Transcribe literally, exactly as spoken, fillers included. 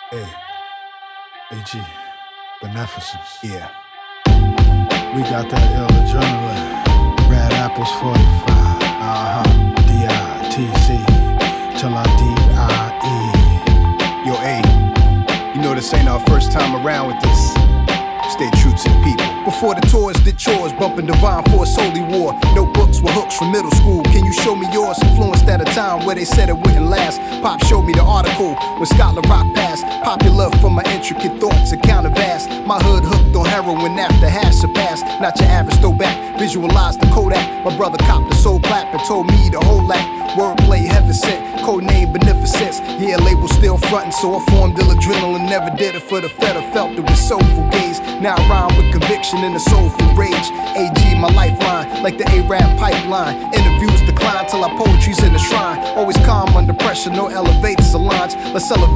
Hey, A G, Beneficence. Yeah. We got that ill adrenaline. Red Apples forty-five. Uh-huh. D I T C till I D I E. Yo, A, you know this ain't our first time around with this. Stay true to the people. Before the tours did chores, bumping Divine Force Holy War. Notebooks were hooks from middle school. Can you show me yours? Influenced at a time where they said it wouldn't last. Pop showed me the article when Scotland Rock passed. Popular for my intricate thoughts, account of vast. My hood hooked on heroin after hash surpassed. Not your average throwback, visualize the Kodak. My brother copped the soul clap and told me the whole act. Wordplay heaven sent, codename Beneficence. Yeah, label still frontin', so I formed ill adrenaline. Never did it for the feta, felt it with soulful gaze. Now I rhyme with conviction and a soulful rage. A G, my lifeline, like the A-Rap pipeline. Interviews decline till our poetry's in the shrine. Always calm under pressure, no elevators or lines. Let's elevate